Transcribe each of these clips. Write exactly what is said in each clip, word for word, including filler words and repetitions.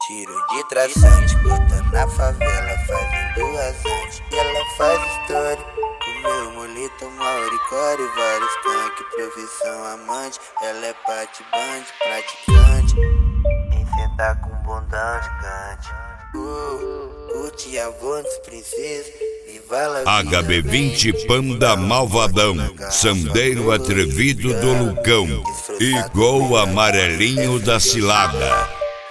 Tiro de traçante, cortando na favela, fazendo rasante. E ela faz história, comeu molito, mauricore, vários tanque, profissão amante. Ela é pate band, praticante, em sentar com bundão gigante. Uh, curte a voz, princesa, H B vinte Panda Malvadão, Sandeiro atrevido do Lucão e Gol amarelinho da cilada.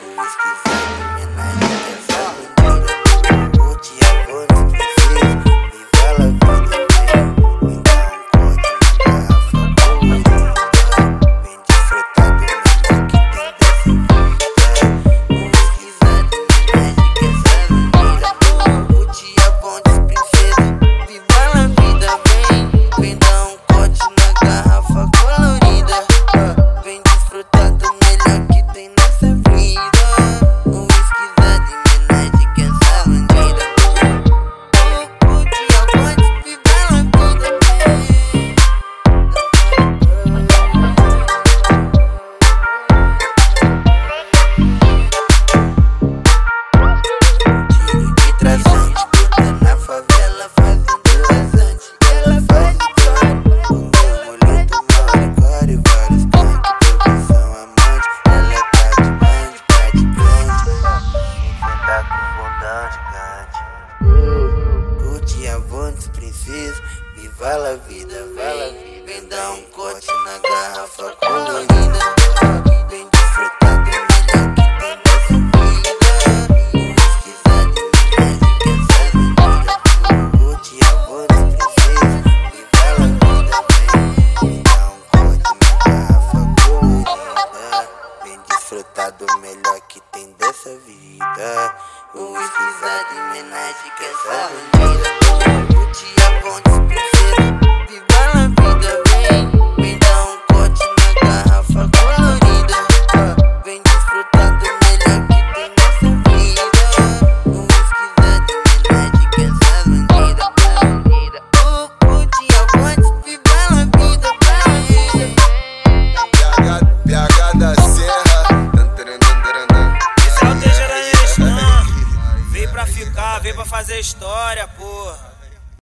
Curte a voz, princesa, viva la vida, vem, vem dar um corte na garrafa colorida, vem desfrutar do melhor que tem nessa vida, pesquisar de verdade que essa vida. Curte a voz, princesa, viva la vida, vem, vem dar um corte na garrafa colorida, vem desfrutar do melhor que tem dessa vida. O esquisado de homenagem que essa bandida. Curte a ponte, princesa, viva a vida, vem, vem dar um corte na garrafa colorida, vem desfrutar do melhor que tem nessa vida. O esquisado de homenagem que essa bandida. O curte a ponte, viva a vida, vem. P H da Serra. Esse é o T G da Vem pra ficar, vem pra fazer história, porra.